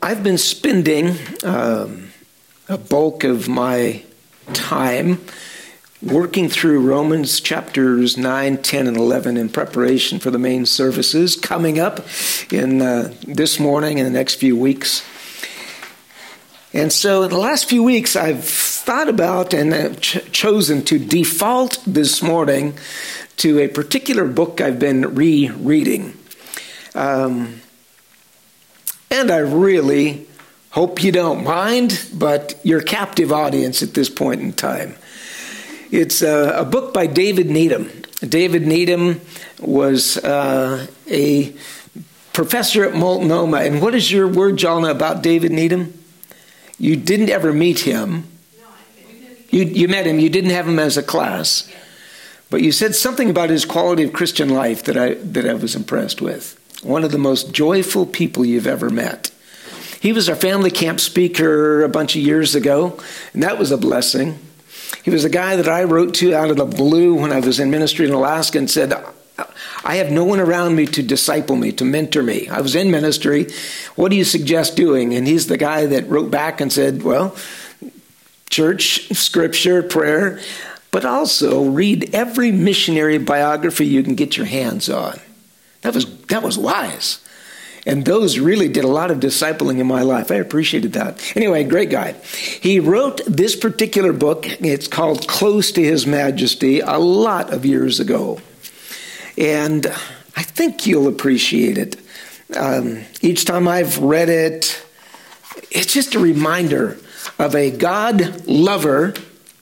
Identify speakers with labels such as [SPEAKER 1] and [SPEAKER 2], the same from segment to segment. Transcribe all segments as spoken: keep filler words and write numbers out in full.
[SPEAKER 1] I've been spending um, a bulk of my time working through Romans chapters nine, ten, and eleven in preparation for the main services coming up in uh, this morning and the next few weeks. And so in the last few weeks, I've thought about and uh, ch- chosen to default this morning to a particular book I've been rereading. Um, and I really hope you don't mind, but you're a captive audience at this point in time. It's a, a book by David Needham. David Needham was uh, a professor at Multnomah. And what is your word, Jana, about David Needham? You didn't ever meet him. You, you met him. You didn't have him as a class. But you said something about his quality of Christian life that I that I was impressed with. One of the most joyful people you've ever met. He was our family camp speaker a bunch of years ago, and that was a blessing. He was a guy that I wrote to out of the blue when I was in ministry in Alaska and said, I have no one around me to disciple me, to mentor me. I was in ministry. What do you suggest doing? And he's the guy that wrote back and said, well, church, scripture, prayer, but also read every missionary biography you can get your hands on. That was that was wise. And those really did a lot of discipling in my life. I appreciated that. Anyway, great guy. He wrote this particular book. It's called Close to His Majesty a lot of years ago. And I think you'll appreciate it. Um, each time I've read it, it's just a reminder of a God lover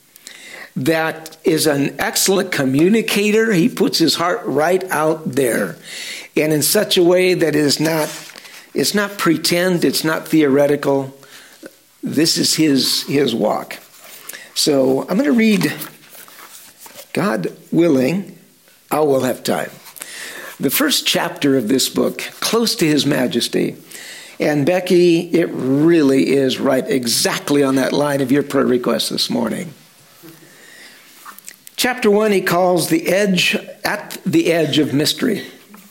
[SPEAKER 1] that is an excellent communicator. He puts his heart right out there, and in such a way that is not, it's not pretend, it's not theoretical. This is his his walk. So I'm going to read, God willing, I will have time, the first chapter of this book, Close to His Majesty. And Becky, it really is right exactly on that line of your prayer request this morning. Chapter one, he calls the edge, at the edge of mystery.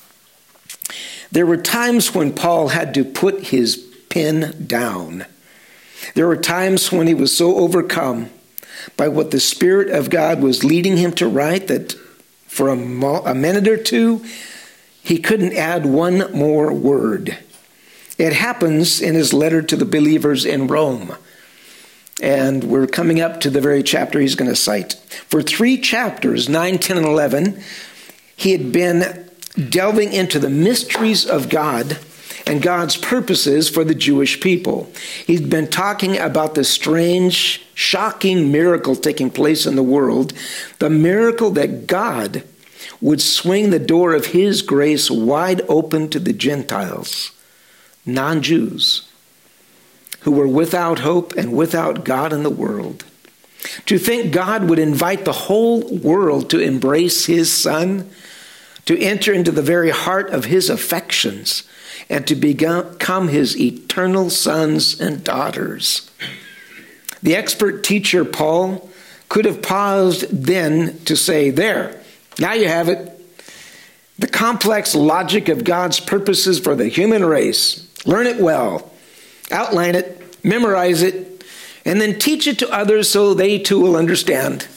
[SPEAKER 1] There were times when Paul had to put his pen down. There were times when he was so overcome by what the Spirit of God was leading him to write that for a, mo- a minute or two, he couldn't add one more word. It happens in his letter to the believers in Rome. And we're coming up to the very chapter he's going to cite. For three chapters, nine, ten, and eleven, he had been delving into the mysteries of God and God's purposes for the Jewish people. He'd been talking about the strange, shocking miracle taking place in the world, the miracle that God would swing the door of his grace wide open to the Gentiles, non-Jews, who were without hope and without God in the world. To think God would invite the whole world to embrace his Son, to enter into the very heart of his affections, and to become his eternal sons and daughters. The expert teacher, Paul, could have paused then to say, there, now you have it. The complex logic of God's purposes for the human race. Learn it well. Outline it, memorize it, and then teach it to others so they too will understand.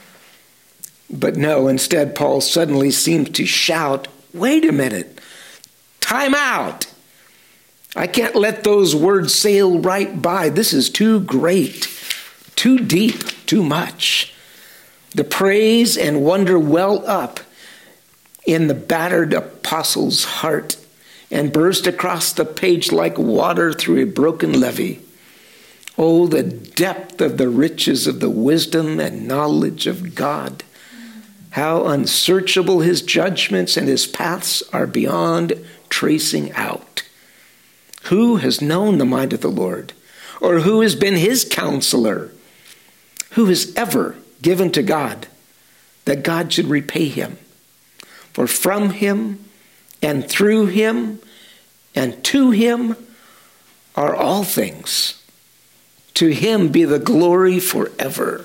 [SPEAKER 1] But no, instead, Paul suddenly seems to shout, wait a minute, time out. I can't let those words sail right by. This is too great, too deep, too much. The praise and wonder well up in the battered apostle's heart and burst across the page like water through a broken levee. Oh, the depth of the riches of the wisdom and knowledge of God. How unsearchable his judgments and his paths are beyond tracing out. Who has known the mind of the Lord? Or who has been his counselor? Who has ever given to God that God should repay him? For from him and through him and to him are all things. To him be the glory forever.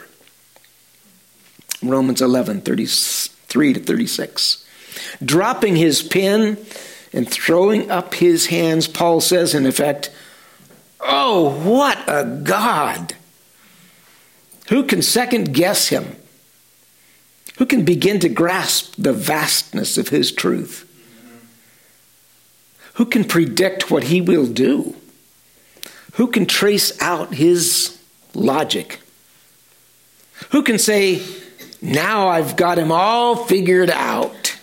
[SPEAKER 1] Romans eleven, thirty-three to thirty-six. Dropping his pen and throwing up his hands, Paul says, in effect, Oh, what a God! Who can second guess him? Who can begin to grasp the vastness of his truth? Who can predict what he will do? Who can trace out his logic? Who can say, now I've got him all figured out?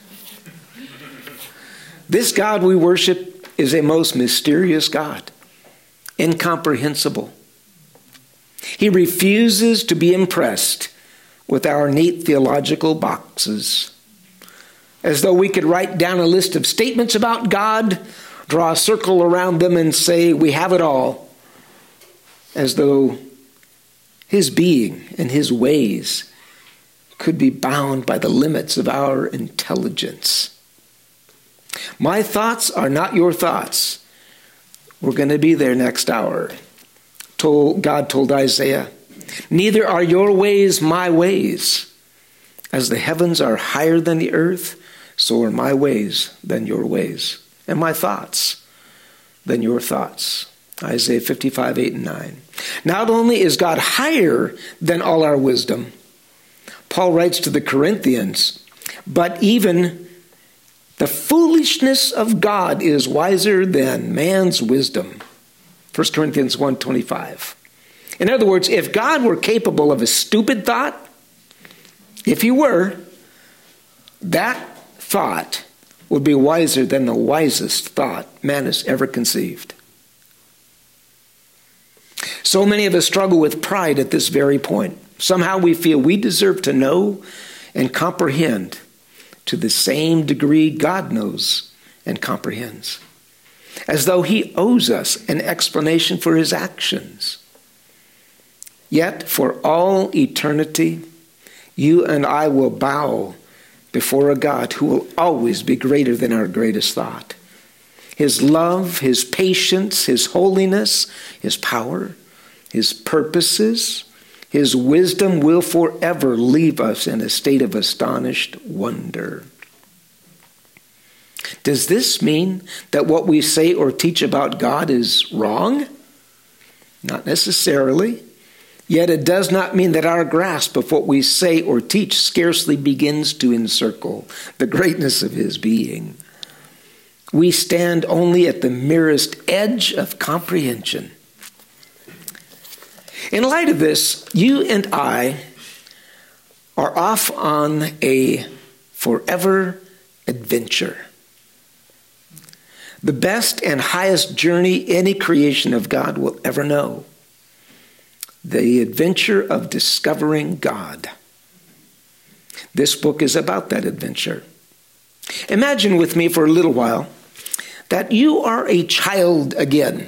[SPEAKER 1] This God we worship is a most mysterious God, incomprehensible. He refuses to be impressed with our neat theological boxes, as though we could write down a list of statements about God, draw a circle around them and say, we have it all, as though his being and his ways could be bound by the limits of our intelligence. My thoughts are not your thoughts. We're going to be there next hour. Told, God told Isaiah, neither are your ways my ways. As the heavens are higher than the earth, so are my ways than your ways, and my thoughts than your thoughts. Isaiah fifty-five, eight and nine. Not only is God higher than all our wisdom, Paul writes to the Corinthians, but even the foolishness of God is wiser than man's wisdom. First Corinthians one twenty-five. In other words, if God were capable of a stupid thought, if he were, that thought would be wiser than the wisest thought man has ever conceived. So many of us struggle with pride at this very point. Somehow we feel we deserve to know and comprehend to the same degree God knows and comprehends, as though he owes us an explanation for his actions. Yet, for all eternity, you and I will bow before a God who will always be greater than our greatest thought. His love, his patience, his holiness, his power, his purposes, his wisdom will forever leave us in a state of astonished wonder. Does this mean that what we say or teach about God is wrong? Not necessarily. Yet it does not mean that our grasp of what we say or teach scarcely begins to encircle the greatness of his being. We stand only at the merest edge of comprehension. In light of this, you and I are off on a forever adventure. The best and highest journey any creation of God will ever know. The adventure of discovering God. This book is about that adventure. Imagine with me for a little while that you are a child again.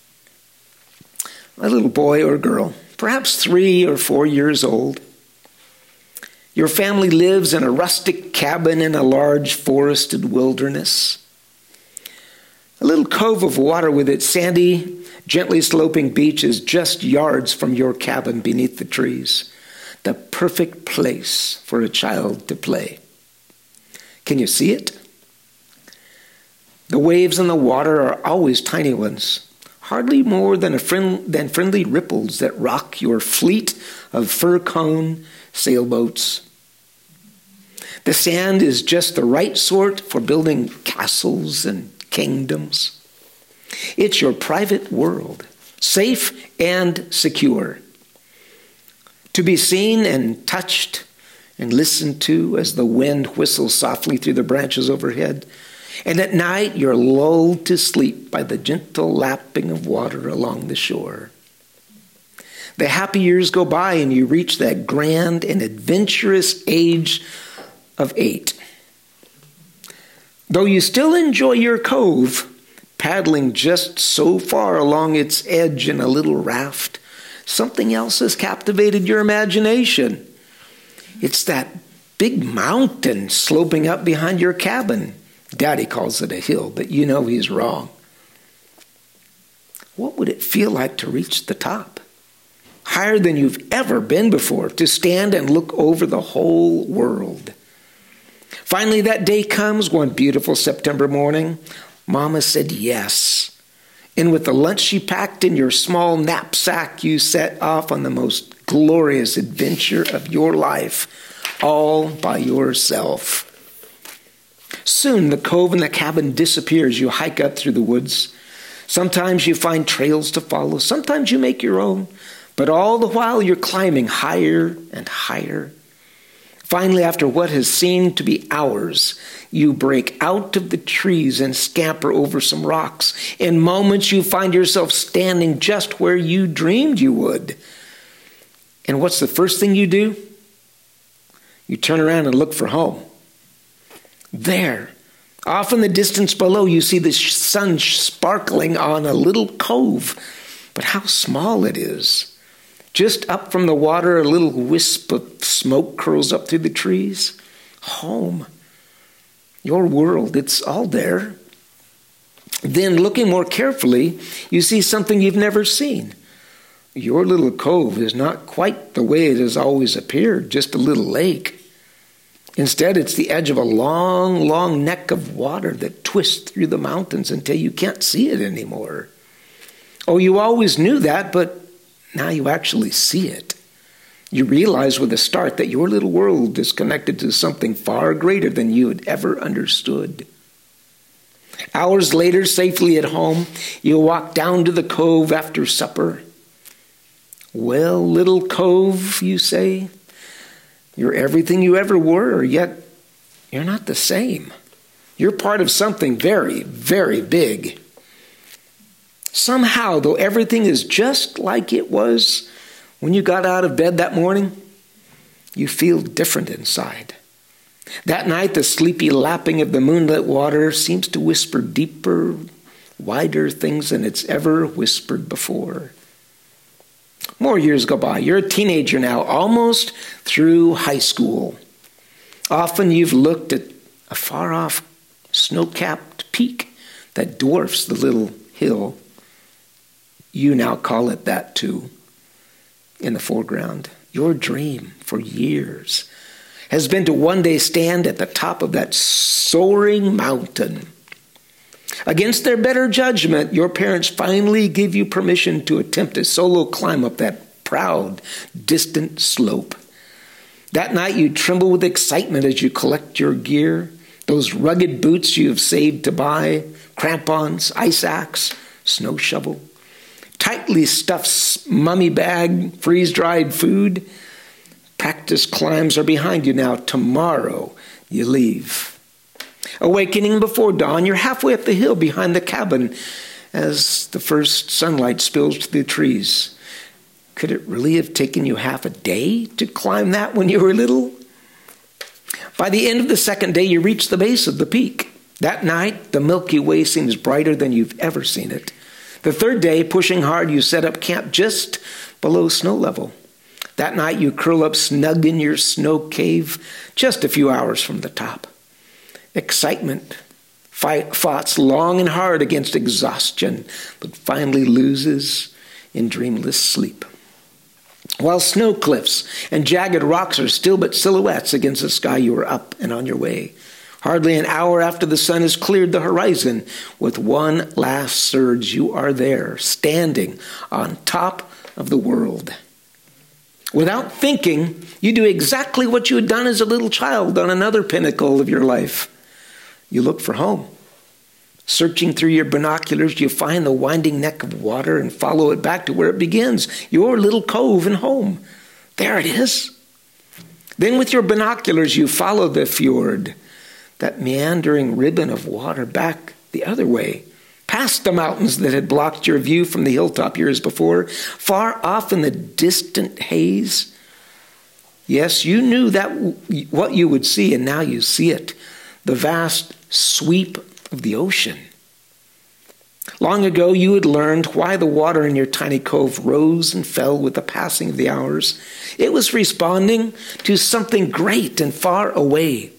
[SPEAKER 1] A little boy or girl, perhaps three or four years old. Your family lives in a rustic cabin in a large forested wilderness. A little cove of water with its sandy, gently sloping beach is just yards from your cabin beneath the trees. The perfect place for a child to play. Can you see it? The waves in the water are always tiny ones, hardly more than, a friend, than friendly ripples that rock your fleet of fir-cone sailboats. The sand is just the right sort for building castles and kingdoms. It's your private world, safe and secure, to be seen and touched and listened to as the wind whistles softly through the branches overhead. And at night, you're lulled to sleep by the gentle lapping of water along the shore. The happy years go by and you reach that grand and adventurous age of eight. Though you still enjoy your cove, paddling just so far along its edge in a little raft, something else has captivated your imagination. It's that big mountain sloping up behind your cabin. Daddy calls it a hill, but you know he's wrong. What would it feel like to reach the top? Higher than you've ever been before, to stand and look over the whole world. Finally, that day comes one beautiful September morning. Mama said yes. And with the lunch she packed in your small knapsack, you set off on the most glorious adventure of your life, all by yourself. Soon the cove and the cabin disappear as you hike up through the woods. Sometimes you find trails to follow. Sometimes you make your own. But all the while you're climbing higher and higher. Finally, after what has seemed to be hours, you break out of the trees and scamper over some rocks. In moments, you find yourself standing just where you dreamed you would. And what's the first thing you do? You turn around and look for home. There, off in the distance below, you see the sun sparkling on a little cove. But how small it is. Just up from the water, a little wisp of smoke curls up through the trees. Home. Your world, it's all there. Then, looking more carefully, you see something you've never seen. Your little cove is not quite the way it has always appeared, just a little lake. Instead, it's the edge of a long, long neck of water that twists through the mountains until you can't see it anymore. Oh, you always knew that, but now you actually see it. You realize with a start that your little world is connected to something far greater than you had ever understood. Hours later, safely at home, you walk down to the cove after supper. Well, little cove, you say, you're everything you ever were, yet you're not the same. You're part of something very, very big. Somehow, though everything is just like it was when you got out of bed that morning, you feel different inside. That night, the sleepy lapping of the moonlit water seems to whisper deeper, wider things than it's ever whispered before. More years go by. You're a teenager now, almost through high school. Often you've looked at a far-off snow-capped peak that dwarfs the little hill. You now call it that too, in the foreground. Your dream for years has been to one day stand at the top of that soaring mountain. Against their better judgment, your parents finally give you permission to attempt a solo climb up that proud, distant slope. That night you tremble with excitement as you collect your gear, those rugged boots you have saved to buy, crampons, ice axe, snow shovel, tightly stuffed mummy bag, freeze-dried food. Practice climbs are behind you now. Tomorrow you leave. Awakening before dawn, you're halfway up the hill behind the cabin as the first sunlight spills to the trees. Could it really have taken you half a day to climb that when you were little? By the end of the second day, you reach the base of the peak. That night, the Milky Way seems brighter than you've ever seen it. The third day, pushing hard, you set up camp just below snow level. That night, you curl up snug in your snow cave just a few hours from the top. Excitement fight, fought long and hard against exhaustion, but finally loses in dreamless sleep. While snow cliffs and jagged rocks are still but silhouettes against the sky, you are up and on your way. Hardly an hour after the sun has cleared the horizon, with one last surge, you are there, standing on top of the world. Without thinking, you do exactly what you had done as a little child on another pinnacle of your life. You look for home. Searching through your binoculars, you find the winding neck of water and follow it back to where it begins, your little cove and home. There it is. Then with your binoculars, you follow the fjord, that meandering ribbon of water back the other way, past the mountains that had blocked your view from the hilltop years before, far off in the distant haze. Yes, you knew that what you would see, and now you see it, the vast sweep of the ocean. Long ago, you had learned why the water in your tiny cove rose and fell with the passing of the hours. It was responding to something great and far away.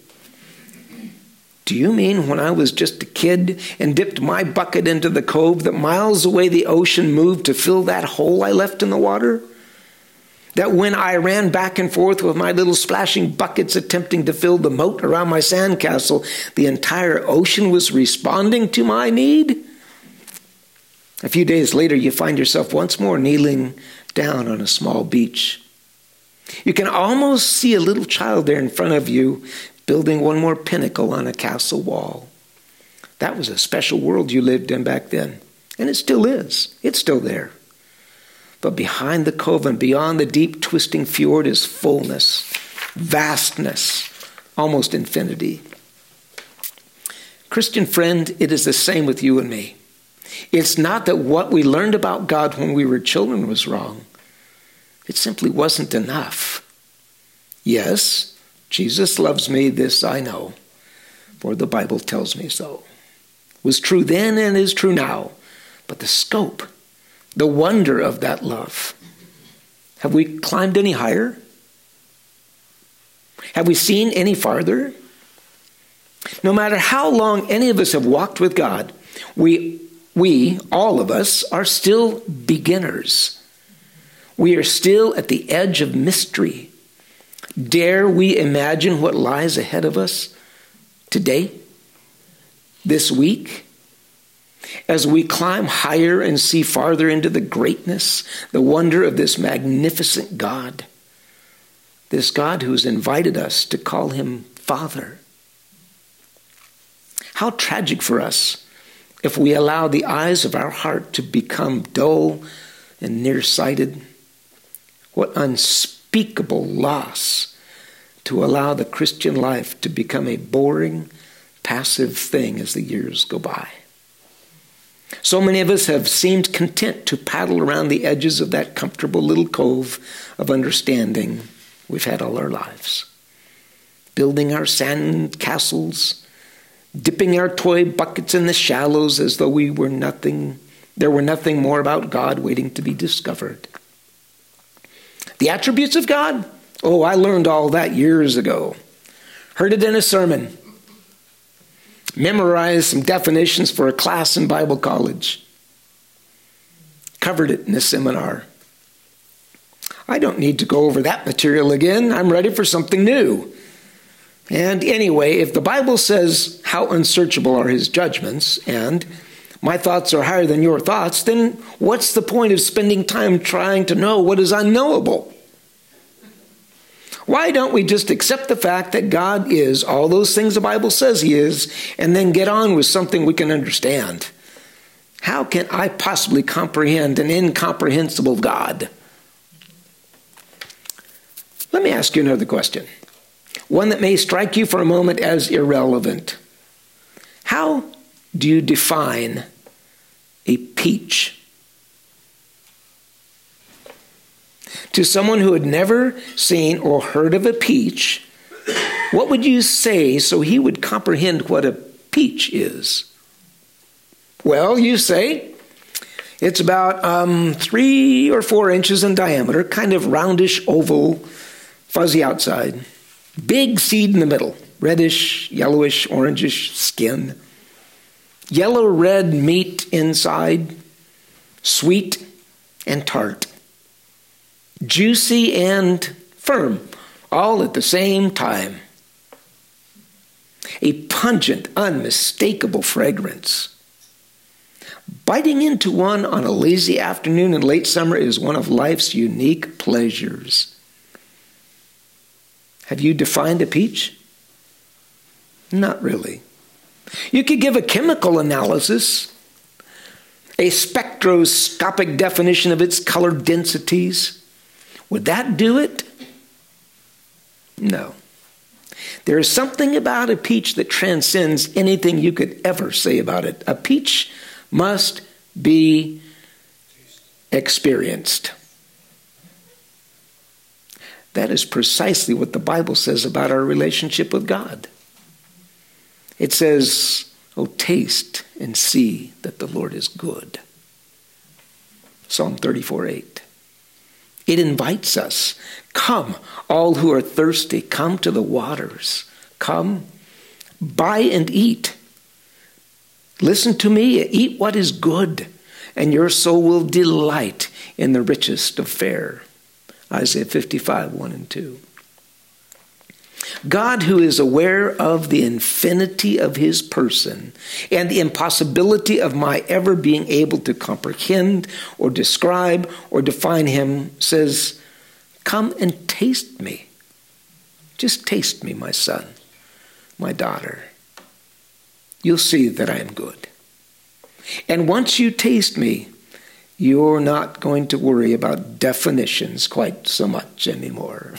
[SPEAKER 1] Do you mean when I was just a kid and dipped my bucket into the cove that miles away the ocean moved to fill that hole I left in the water? That when I ran back and forth with my little splashing buckets attempting to fill the moat around my sandcastle, the entire ocean was responding to my need? A few days later, you find yourself once more kneeling down on a small beach. You can almost see a little child there in front of you building one more pinnacle on a castle wall. That was a special world you lived in back then, and it still is. It's still there. But behind the cove and beyond the deep twisting fjord is fullness, vastness, almost infinity. Christian friend, it is the same with you and me. It's not that what we learned about God when we were children was wrong. It simply wasn't enough. Yes, Jesus loves me, this I know, for the Bible tells me so. It was true then and is true now. But the scope, the wonder of that love, have we climbed any higher? Have we seen any farther? No matter how long any of us have walked with God, we, we, all of us, are still beginners. We are still at the edge of mystery. Dare we imagine what lies ahead of us today, this week, as we climb higher and see farther into the greatness, the wonder of this magnificent God, this God who's invited us to call him Father? How tragic for us if we allow the eyes of our heart to become dull and nearsighted. What unspeakable loss to allow the Christian life to become a boring, passive thing as the years go by. So many of us have seemed content to paddle around the edges of that comfortable little cove of understanding we've had all our lives, building our sand castles, dipping our toy buckets in the shallows as though we were nothing, there were nothing more about God waiting to be discovered. The attributes of God? Oh, I learned all that years ago. Heard it in a sermon. Memorized some definitions for a class in Bible college. Covered it in a seminar. I don't need to go over that material again. I'm ready for something new. And anyway, if the Bible says how unsearchable are his judgments, and my thoughts are higher than your thoughts, then what's the point of spending time trying to know what is unknowable? Why don't we just accept the fact that God is all those things the Bible says he is, and then get on with something we can understand? How can I possibly comprehend an incomprehensible God? Let me ask you another question. One that may strike you for a moment as irrelevant. How do you define a peach? To someone who had never seen or heard of a peach, what would you say so he would comprehend what a peach is? Well, you say it's about um, three or four inches in diameter, kind of roundish, oval, fuzzy outside. Big seed in the middle, reddish, yellowish, orangish skin. Yellow-red meat inside, sweet and tart. Juicy and firm, all at the same time. A pungent, unmistakable fragrance. Biting into one on a lazy afternoon in late summer is one of life's unique pleasures. Have you defined a peach? Not really. You could give a chemical analysis, a spectroscopic definition of its color densities. Would that do it? No. There is something about a peach that transcends anything you could ever say about it. A peach must be experienced. That is precisely what the Bible says about our relationship with God. It says, "Oh, taste and see that the Lord is good." Psalm thirty-four eight. It invites us. Come, all who are thirsty, come to the waters. Come, buy and eat. Listen to me, eat what is good, and your soul will delight in the richest of fare. Isaiah fifty-five, one and two. God, who is aware of the infinity of his person and the impossibility of my ever being able to comprehend or describe or define him, says, come and taste me. Just taste me, my son, my daughter. You'll see that I am good. And once you taste me, you're not going to worry about definitions quite so much anymore.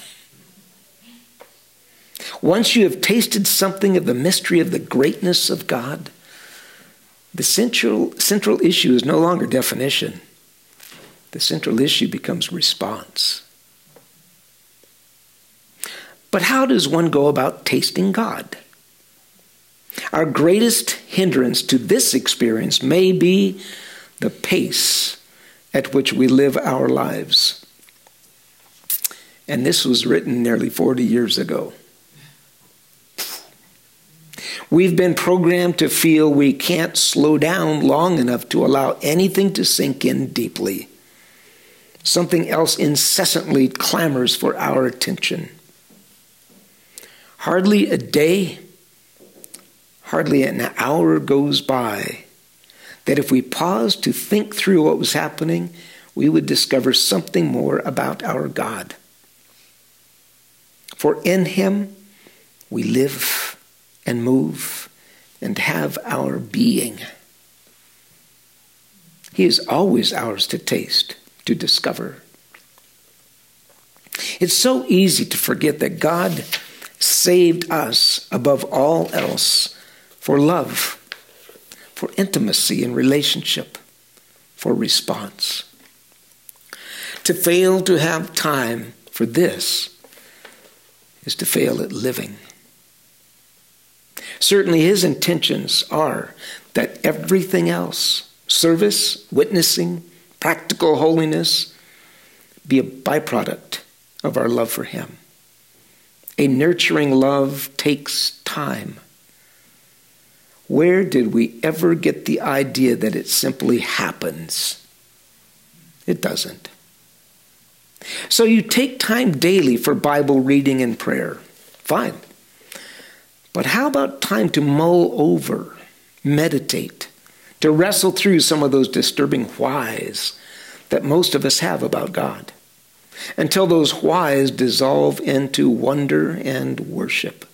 [SPEAKER 1] Once you have tasted something of the mystery of the greatness of God, the central, central issue is no longer definition. The central issue becomes response. But how does one go about tasting God? Our greatest hindrance to this experience may be the pace at which we live our lives. And this was written nearly forty years ago. We've been programmed to feel we can't slow down long enough to allow anything to sink in deeply. Something else incessantly clamors for our attention. Hardly a day, hardly an hour goes by that if we paused to think through what was happening, we would discover something more about our God. For in him we live and move and have our being. He is always ours to taste, to discover. It's so easy to forget that God saved us above all else for love, for intimacy and relationship, for response. To fail to have time for this is to fail at living. Certainly his intentions are that everything else, service, witnessing, practical holiness, be a byproduct of our love for him. A nurturing love takes time. Where did we ever get the idea that it simply happens? It doesn't. So you take time daily for Bible reading and prayer. Fine. But how about time to mull over, meditate, to wrestle through some of those disturbing whys that most of us have about God, until those whys dissolve into wonder and worship?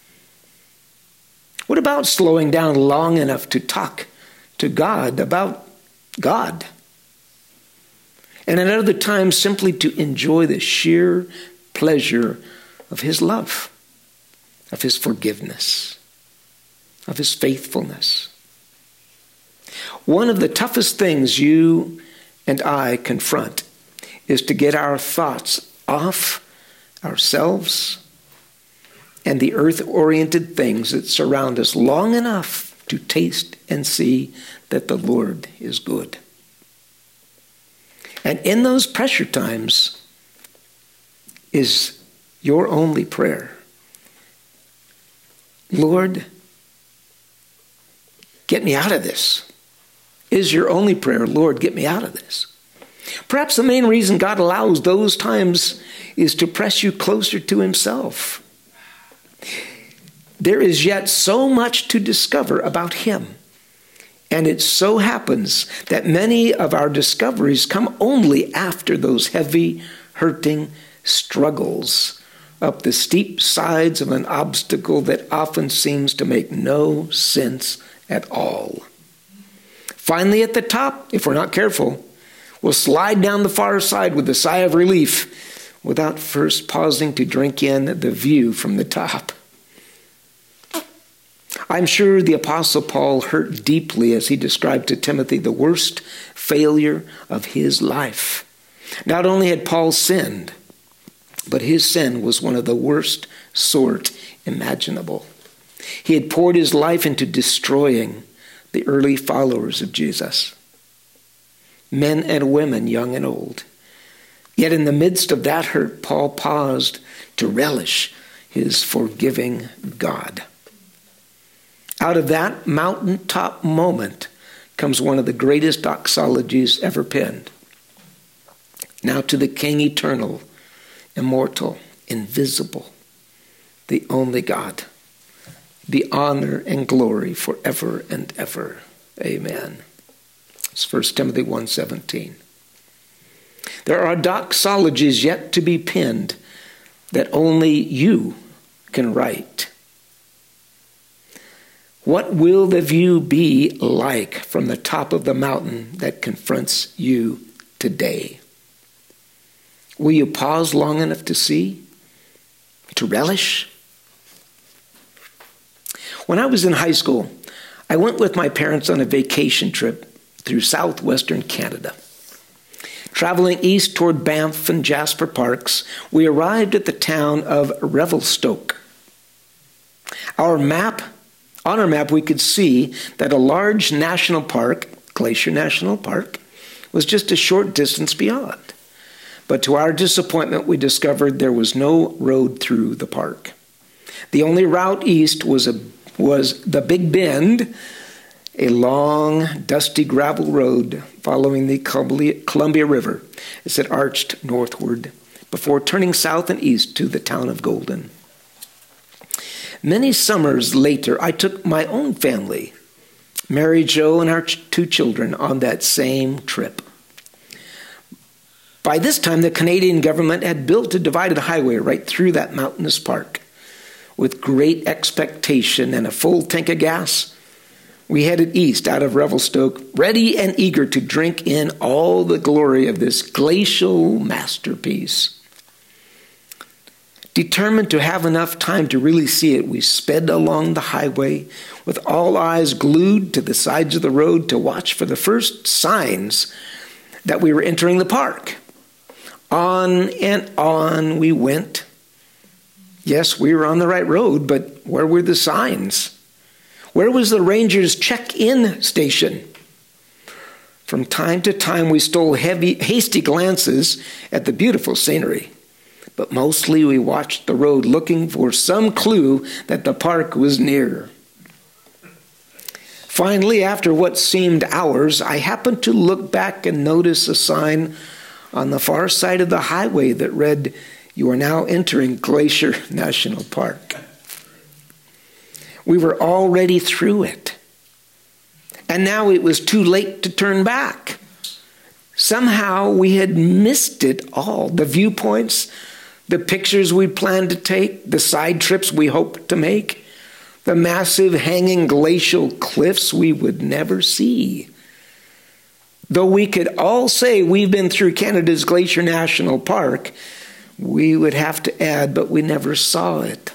[SPEAKER 1] What about slowing down long enough to talk to God about God? And at other times, simply to enjoy the sheer pleasure of his love, of his forgiveness, of his faithfulness. One of the toughest things you and I confront is to get our thoughts off ourselves and the earth-oriented things that surround us long enough to taste and see that the Lord is good. And in those pressure times is your only prayer. Lord, get me out of this. Is your only prayer, Lord, get me out of this. Perhaps the main reason God allows those times is to press you closer to himself. There is yet so much to discover about him. And it so happens that many of our discoveries come only after those heavy, hurting struggles up the steep sides of an obstacle that often seems to make no sense at all. Finally, at the top, if we're not careful, we'll slide down the far side with a sigh of relief without first pausing to drink in the view from the top. I'm sure the Apostle Paul hurt deeply as he described to Timothy the worst failure of his life. Not only had Paul sinned, but his sin was one of the worst sort imaginable. He had poured his life into destroying the early followers of Jesus, men and women, young and old. Yet in the midst of that hurt, Paul paused to relish his forgiving God. Out of that mountaintop moment comes one of the greatest doxologies ever penned. Now to the King eternal, immortal, invisible, the only God, be honor and glory forever and ever. Amen. It's First Timothy one seventeen. There are doxologies yet to be penned that only you can write. What will the view be like from the top of the mountain that confronts you today? Will you pause long enough to see, to relish? When I was in high school, I went with my parents on a vacation trip through southwestern Canada. Traveling east toward Banff and Jasper Parks, we arrived at the town of Revelstoke. Our map, on our map, we could see that a large national park, Glacier National Park, was just a short distance beyond. But to our disappointment, we discovered there was no road through the park. The only route east was a was the Big Bend, a long, dusty gravel road following the Columbia, Columbia River as it arched northward before turning south and east to the town of Golden. Many summers later, I took my own family, Mary Jo and our ch- two children, on that same trip. By this time, the Canadian government had built a divided highway right through that mountainous park. With great expectation and a full tank of gas, we headed east out of Revelstoke, ready and eager to drink in all the glory of this glacial masterpiece. Determined to have enough time to really see it, we sped along the highway with all eyes glued to the sides of the road to watch for the first signs that we were entering the park. On and on we went. Yes, we were on the right road, but where were the signs? Where was the ranger's check-in station? From time to time, we stole heavy, hasty glances at the beautiful scenery, but mostly we watched the road looking for some clue that the park was near. Finally, after what seemed hours, I happened to look back and notice a sign on the far side of the highway that read, "You are now entering Glacier National Park." We were already through it, and now it was too late to turn back. Somehow we had missed it all. The viewpoints, the pictures we planned to take, the side trips we hoped to make, the massive hanging glacial cliffs we would never see. Though we could all say we've been through Canada's Glacier National Park, we would have to add, but we never saw it.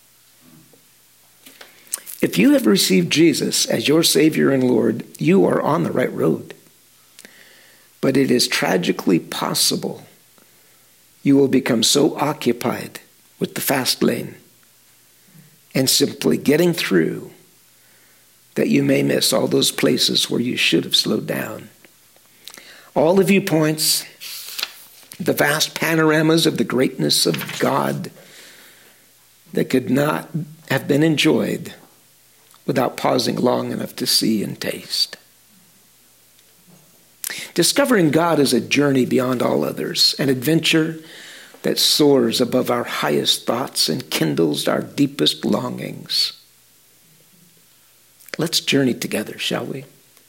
[SPEAKER 1] If you have received Jesus as your Savior and Lord, you are on the right road. But it is tragically possible you will become so occupied with the fast lane and simply getting through that you may miss all those places where you should have slowed down. All the viewpoints, the vast panoramas of the greatness of God that could not have been enjoyed without pausing long enough to see and taste. Discovering God is a journey beyond all others, an adventure that soars above our highest thoughts and kindles our deepest longings. Let's journey together, shall we?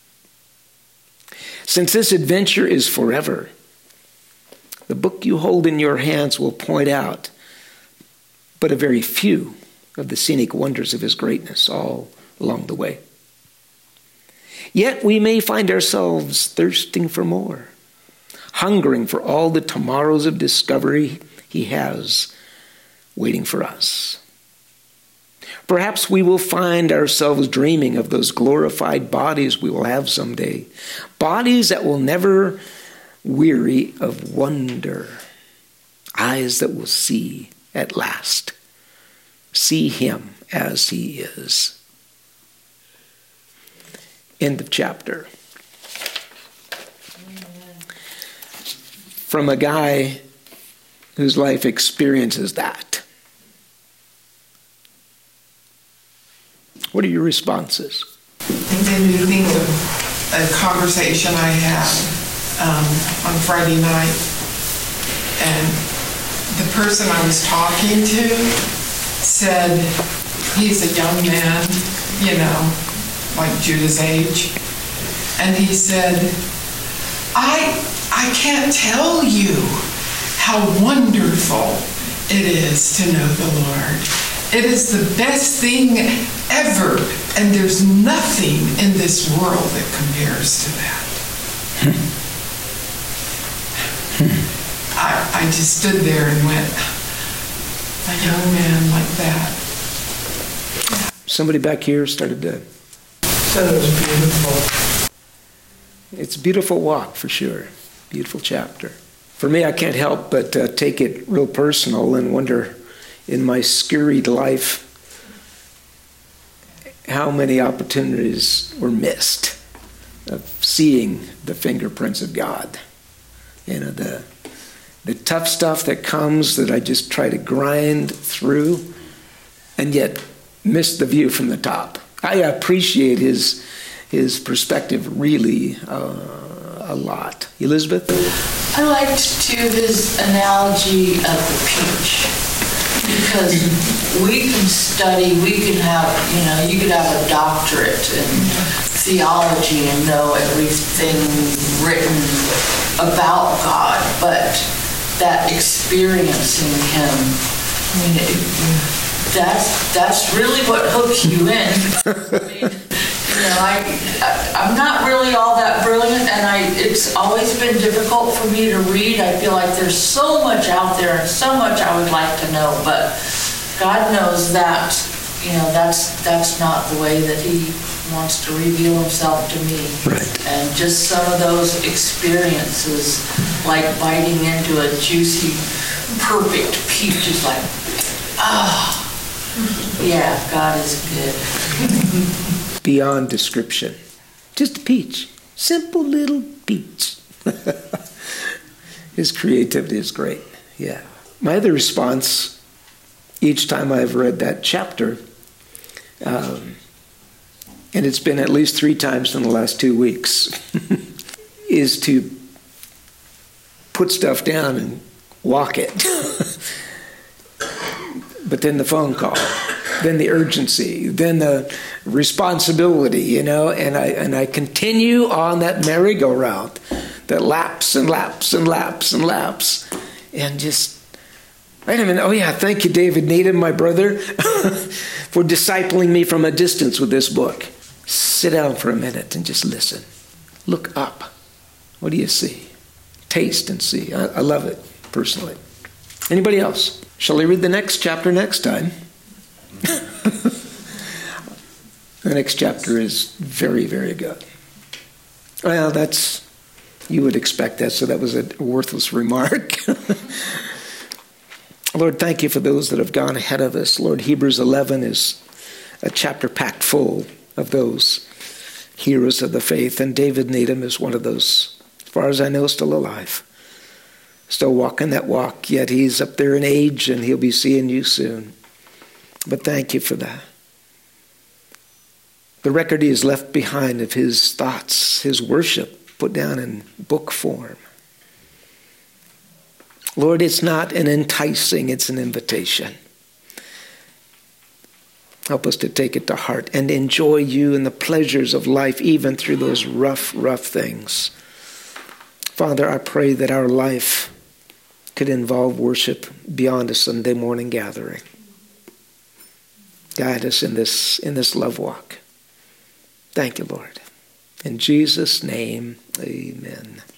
[SPEAKER 1] Since this adventure is forever, the book you hold in your hands will point out but a very few of the scenic wonders of his greatness all along the way. Yet we may find ourselves thirsting for more, hungering for all the tomorrows of discovery he has waiting for us. Perhaps we will find ourselves dreaming of those glorified bodies we will have someday, bodies that will never weary of wonder, eyes that will see at last, see him as he is. End of chapter. From a guy whose life experiences that. What are your responses?
[SPEAKER 2] It made me think of a conversation I had um, on Friday night, and the person I was talking to said, he's a young man, you know, like Judah's age, and he said, I, I can't tell you how wonderful it is to know the Lord. It is the best thing ever, and there's nothing in this world that compares to that. I, I just stood there and went, a young man like that.
[SPEAKER 1] Somebody back here started to...
[SPEAKER 3] Said it was beautiful.
[SPEAKER 1] It's a beautiful walk, for sure. Beautiful chapter. For me, I can't help but uh, take it real personal and wonder, in my scurried life, how many opportunities were missed of seeing the fingerprints of God. You know, the the tough stuff that comes that I just try to grind through and yet miss the view from the top. I appreciate his his perspective really uh, a lot. Elizabeth?
[SPEAKER 4] I liked too his analogy of the peach, because we can study, we can have, you know, you could have a doctorate in theology and know everything written about God, but that experiencing him, I mean, it, that's that's really what hooks you in. I mean, you know, I, I I'm not really all that brilliant, and I it's always been difficult for me to read. I feel like there's so much out there and so much I would like to know, but God knows that, you know, that's that's not the way that he wants to reveal himself to me.
[SPEAKER 1] Right.
[SPEAKER 4] And just some of those experiences, like biting into a juicy, perfect peach, is like, ah, oh, yeah, God is good.
[SPEAKER 1] Beyond description. Just a peach. Simple little peach. His creativity is great. Yeah. My other response, each time I've read that chapter, um, and it's been at least three times in the last two weeks, is to put stuff down and walk it. But then the phone call, then the urgency, then the responsibility, you know, and I and I continue on that merry-go-round that laps and laps and laps and laps, and just, wait a minute, oh yeah, thank you, David Needham, my brother, for discipling me from a distance with this book. Sit down for a minute and just listen. Look up. What do you see? Taste and see. I, I love it, personally. Anybody else? Shall I read the next chapter next time? The next chapter is very, very good. Well, that's, you would expect that, so that was a worthless remark. Lord, thank you for those that have gone ahead of us. Lord, Hebrews eleven is a chapter packed full of those heroes of the faith, and David Needham is one of those, as far as I know, still alive. Still walking that walk, yet he's up there in age and he'll be seeing you soon. But thank you for that. The record he has left behind of his thoughts, his worship, put down in book form. Lord, it's not an enticing, it's an invitation. Help us to take it to heart and enjoy you and the pleasures of life, even through those rough, rough things. Father, I pray that our life could involve worship beyond a Sunday morning gathering. Guide us in this, in this love walk. Thank you, Lord. In Jesus' name, amen.